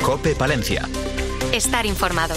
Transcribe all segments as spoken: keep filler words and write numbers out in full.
COPE Palencia. Estar informado.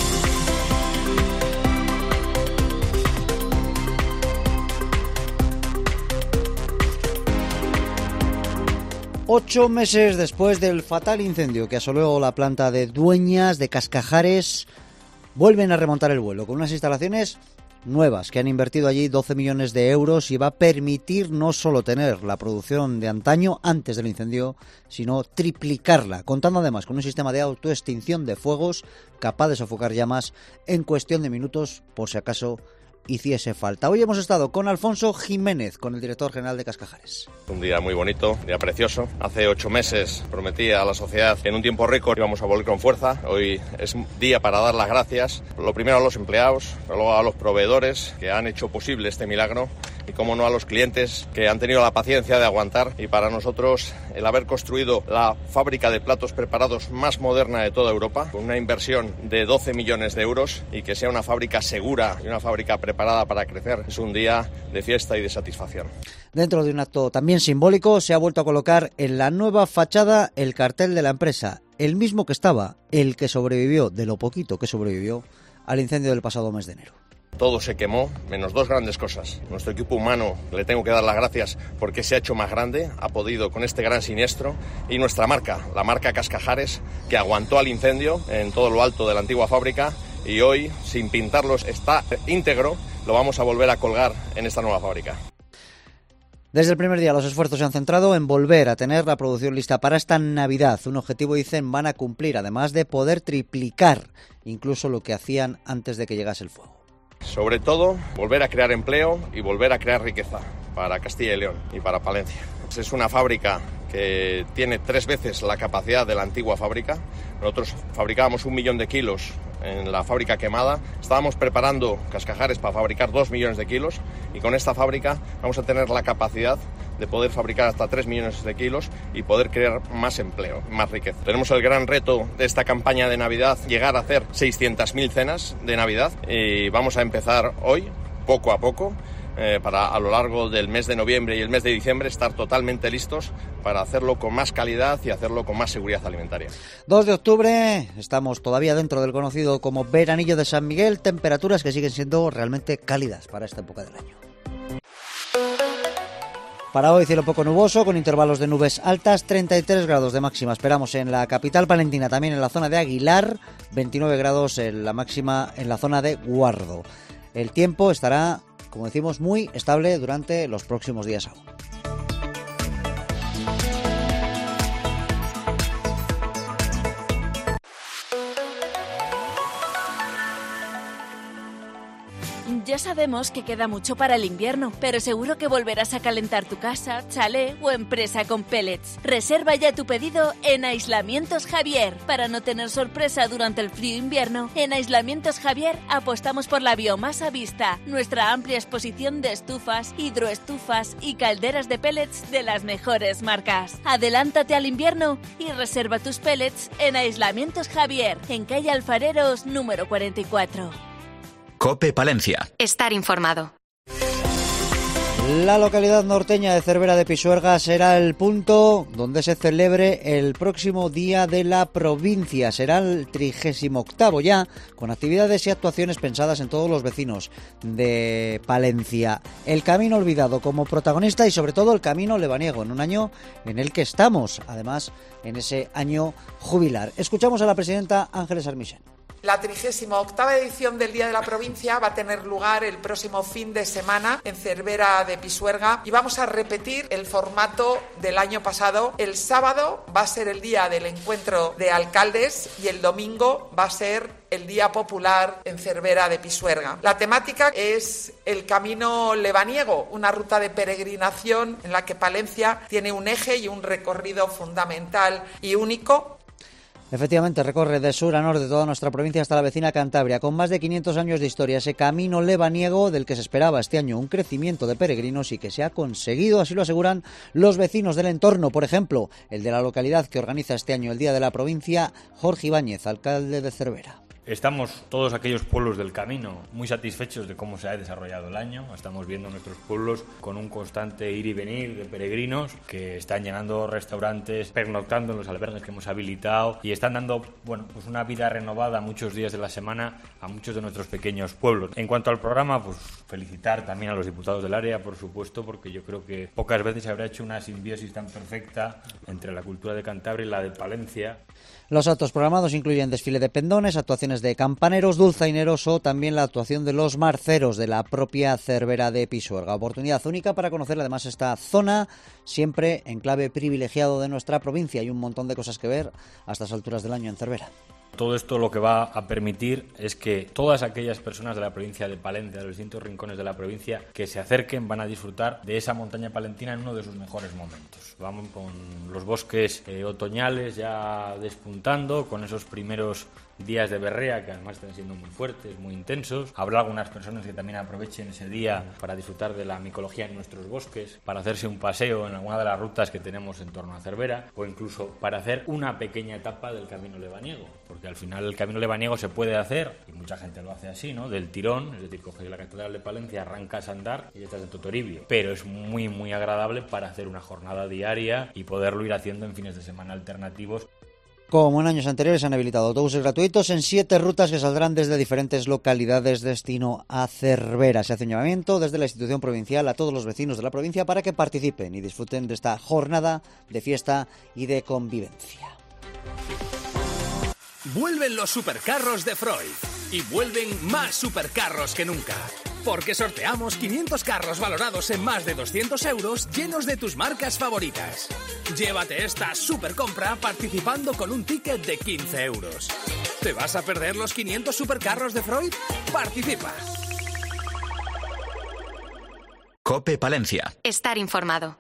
Ocho meses después del fatal incendio que asoló la planta de Dueñas de Cascajares, vuelven a remontar el vuelo con unas instalaciones nuevas que han invertido allí doce millones de euros y va a permitir no solo tener la producción de antaño antes del incendio, sino triplicarla, contando además con un sistema de autoextinción de fuegos capaz de sofocar llamas en cuestión de minutos por si acaso hiciese falta. Hoy hemos estado con Alfonso Jiménez, con el director general de Cascajares. Un día muy bonito, un día precioso. Hace ocho meses prometí a la sociedad que en un tiempo récord íbamos a volver con fuerza. Hoy es día para dar las gracias, lo primero a los empleados, luego a los proveedores que han hecho posible este milagro y, cómo no, a los clientes que han tenido la paciencia de aguantar. Y para nosotros, el haber construido la fábrica de platos preparados más moderna de toda Europa, con una inversión de doce millones de euros, y que sea una fábrica segura y una fábrica preparada para crecer, es un día de fiesta y de satisfacción. Dentro de un acto también simbólico, se ha vuelto a colocar en la nueva fachada el cartel de la empresa, el mismo que estaba, el que sobrevivió, de lo poquito que sobrevivió, al incendio del pasado mes de enero. Todo se quemó, menos dos grandes cosas. Nuestro equipo humano, le tengo que dar las gracias porque se ha hecho más grande, ha podido con este gran siniestro, y nuestra marca, la marca Cascajares, que aguantó al incendio en todo lo alto de la antigua fábrica, y hoy, sin pintarlos, está íntegro, lo vamos a volver a colgar en esta nueva fábrica. Desde el primer día los esfuerzos se han centrado en volver a tener la producción lista para esta Navidad. Un objetivo, dicen, van a cumplir, además de poder triplicar incluso lo que hacían antes de que llegase el fuego. Sobre todo, volver a crear empleo y volver a crear riqueza para Castilla y León y para Palencia. Es una fábrica que tiene tres veces la capacidad de la antigua fábrica. Nosotros fabricábamos un millón de kilos en la fábrica quemada. Estábamos preparando Cascajares para fabricar dos millones de kilos, y con esta fábrica vamos a tener la capacidad de poder fabricar hasta tres millones de kilos y poder crear más empleo, más riqueza. Tenemos el gran reto de esta campaña de Navidad, llegar a hacer seiscientas mil cenas de Navidad, y vamos a empezar hoy, poco a poco, eh, para a lo largo del mes de noviembre y el mes de diciembre estar totalmente listos para hacerlo con más calidad y hacerlo con más seguridad alimentaria. dos de octubre, estamos todavía dentro del conocido como veranillo de San Miguel, temperaturas que siguen siendo realmente cálidas para esta época del año. Para hoy, cielo poco nuboso, con intervalos de nubes altas, treinta y tres grados de máxima. Esperamos en la capital palentina, también en la zona de Aguilar, veintinueve grados en la máxima en la zona de Guardo. El tiempo estará, como decimos, muy estable durante los próximos días aún. Ya sabemos que queda mucho para el invierno, pero seguro que volverás a calentar tu casa, chalet o empresa con pellets. Reserva ya tu pedido en Aislamientos Javier. Para no tener sorpresa durante el frío invierno, en Aislamientos Javier apostamos por la biomasa vista, nuestra amplia exposición de estufas, hidroestufas y calderas de pellets de las mejores marcas. Adelántate al invierno y reserva tus pellets en Aislamientos Javier, en calle Alfareros número cuarenta y cuatro. COPE Palencia. Estar informado. La localidad norteña de Cervera de Pisuerga será el punto donde se celebre el próximo Día de la Provincia. Será el trigésimo octavo ya, con actividades y actuaciones pensadas en todos los vecinos de Palencia. El camino olvidado como protagonista y sobre todo el camino lebaniego, en un año en el que estamos, además, en ese año jubilar. Escuchamos a la presidenta Ángeles Armisen. La trigésima octava edición del Día de la Provincia va a tener lugar el próximo fin de semana en Cervera de Pisuerga y vamos a repetir el formato del año pasado. El sábado va a ser el día del encuentro de alcaldes y el domingo va a ser el Día Popular en Cervera de Pisuerga. La temática es el Camino Lebaniego, una ruta de peregrinación en la que Palencia tiene un eje y un recorrido fundamental y único. Efectivamente, recorre de sur a norte toda nuestra provincia hasta la vecina Cantabria, con más de quinientos años de historia. Ese camino lebaniego del que se esperaba este año un crecimiento de peregrinos y que se ha conseguido, así lo aseguran los vecinos del entorno. Por ejemplo, el de la localidad que organiza este año el Día de la Provincia, Jorge Ibáñez, alcalde de Cervera. Estamos todos aquellos pueblos del camino muy satisfechos de cómo se ha desarrollado el año. Estamos viendo nuestros pueblos con un constante ir y venir de peregrinos que están llenando restaurantes, pernoctando en los albergues que hemos habilitado y están dando, bueno, pues una vida renovada muchos días de la semana a muchos de nuestros pequeños pueblos. En cuanto al programa, pues felicitar también a los diputados del área, por supuesto, porque yo creo que pocas veces se habrá hecho una simbiosis tan perfecta entre la cultura de Cantabria y la de Palencia. Los actos programados incluyen desfile de pendones, actuaciones de campaneros, dulzaineros o también la actuación de los marceros de la propia Cervera de Pisuerga. Oportunidad única para conocer además esta zona, siempre enclave privilegiado de nuestra provincia. Hay un montón de cosas que ver a estas alturas del año en Cervera. Todo esto lo que va a permitir es que todas aquellas personas de la provincia de Palencia, de los distintos rincones de la provincia, que se acerquen van a disfrutar de esa montaña palentina en uno de sus mejores momentos. Vamos con los bosques eh, otoñales ya despuntando, con esos primeros días de berrea que además están siendo muy fuertes, muy intensos. Habrá algunas personas que también aprovechen ese día para disfrutar de la micología en nuestros bosques, para hacerse un paseo en alguna de las rutas que tenemos en torno a Cervera o incluso para hacer una pequeña etapa del Camino Lebaniego, porque al final el Camino Lebaniego se puede hacer, y mucha gente lo hace así, ¿no?, del tirón, es decir, coges la Catedral de Palencia, arrancas a andar y ya estás en Totoribio, pero es muy muy agradable para hacer una jornada diaria y poderlo ir haciendo en fines de semana alternativos. Como en años anteriores, se han habilitado autobuses gratuitos en siete rutas que saldrán desde diferentes localidades destino a Cervera. Se hace un llamamiento desde la institución provincial a todos los vecinos de la provincia para que participen y disfruten de esta jornada de fiesta y de convivencia. Vuelven los supercarros de Freud y vuelven más supercarros que nunca. Porque sorteamos quinientos carros valorados en más de doscientos euros llenos de tus marcas favoritas. Llévate esta super compra participando con un ticket de quince euros. ¿Te vas a perder los quinientos supercarros de Freud? ¡Participa! COPE Palencia. Estar informado.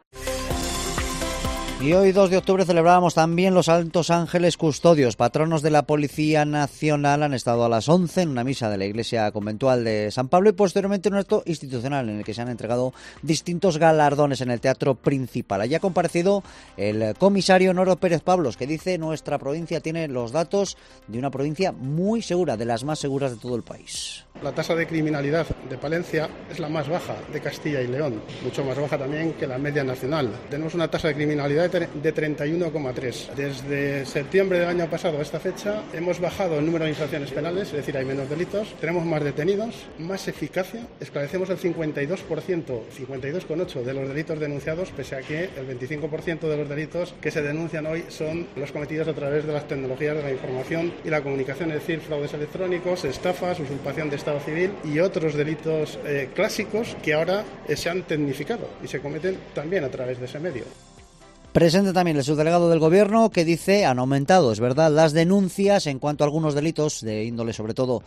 Y hoy, dos de octubre, celebrábamos también los Santos Ángeles Custodios, patronos de la Policía Nacional. Han estado a las once en una misa de la Iglesia Conventual de San Pablo y posteriormente un acto institucional en el que se han entregado distintos galardones en el Teatro Principal. Allí ha comparecido el comisario Noro Pérez Pablos, que dice: nuestra provincia tiene los datos de una provincia muy segura, de las más seguras de todo el país. La tasa de criminalidad de Palencia es la más baja de Castilla y León, mucho más baja también que la media nacional. Tenemos una tasa de criminalidad de treinta y uno coma tres. Desde septiembre del año pasado a esta fecha hemos bajado el número de infracciones penales, es decir, hay menos delitos, tenemos más detenidos, más eficacia, esclarecemos el cincuenta y dos por ciento, cincuenta y dos coma ocho por ciento de los delitos denunciados, pese a que el veinticinco por ciento de los delitos que se denuncian hoy son los cometidos a través de las tecnologías de la información y la comunicación, es decir, fraudes electrónicos, estafas, usurpación de Estado civil y otros delitos eh, clásicos que ahora eh, se han tecnificado y se cometen también a través de ese medio. Presente también el subdelegado del Gobierno, que dice han aumentado, es verdad, las denuncias en cuanto a algunos delitos de índole sobre todo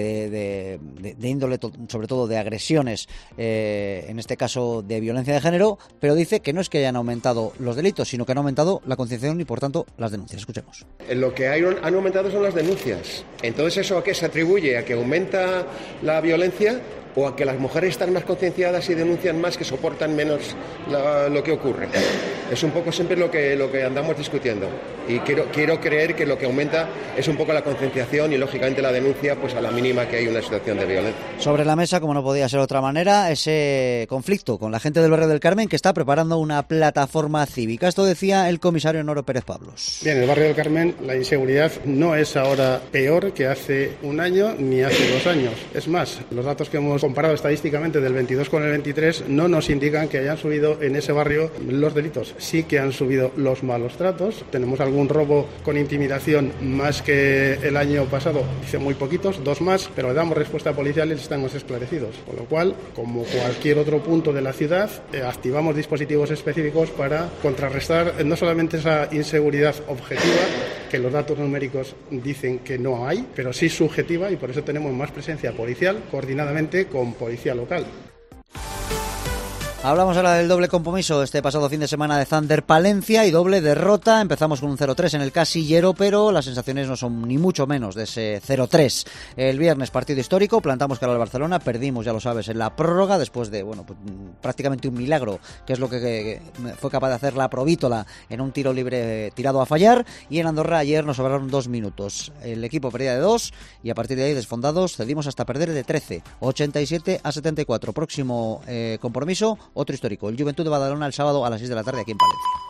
eh, de, de, de índole to, sobre todo de agresiones, eh, en este caso de violencia de género, pero dice que no es que hayan aumentado los delitos, sino que han aumentado la concienciación y por tanto las denuncias. Escuchemos. Lo que hay, han aumentado son las denuncias. Entonces, ¿eso a qué se atribuye? ¿A que aumenta la violencia? ¿O a que las mujeres están más concienciadas y denuncian más, que soportan menos la, lo que ocurre? Es un poco siempre lo que, lo que andamos discutiendo. Y quiero, quiero creer que lo que aumenta es un poco la concienciación y, lógicamente, la denuncia pues a la mínima que hay una situación de violencia. Sobre la mesa, como no podía ser de otra manera, ese conflicto con la gente del barrio del Carmen, que está preparando una plataforma cívica. Esto decía el comisario Noro Pérez Pablos. Bien, en el barrio del Carmen la inseguridad no es ahora peor que hace un año ni hace dos años. Es más, los datos que hemos comparado estadísticamente del veintidós con el veintitrés no nos indican que hayan subido en ese barrio los delitos. Sí que han subido los malos tratos. Tenemos algún robo con intimidación más que el año pasado, dice muy poquitos, dos más, pero le damos respuesta policial y estamos esclarecidos. Con lo cual, como cualquier otro punto de la ciudad, eh, activamos dispositivos específicos para contrarrestar eh, no solamente esa inseguridad objetiva, que los datos numéricos dicen que no hay, pero sí subjetiva, y por eso tenemos más presencia policial coordinadamente con policía local. Hablamos ahora del doble compromiso este pasado fin de semana de Thunder Palencia y doble derrota. Empezamos con un cero tres en el Casillero, pero las sensaciones no son ni mucho menos de ese cero tres. El viernes partido histórico, plantamos cara al Barcelona, perdimos, ya lo sabes, en la prórroga después de, bueno, pues, prácticamente un milagro, que es lo que, que fue capaz de hacer la Provítola en un tiro libre tirado a fallar, y en Andorra ayer nos sobraron dos minutos. El equipo perdía de dos y a partir de ahí, desfondados, cedimos hasta perder de trece, ochenta y siete a setenta y cuatro. Próximo eh, compromiso, otro histórico, el Juventud de Badalona el sábado a las seis de la tarde aquí en Palencia.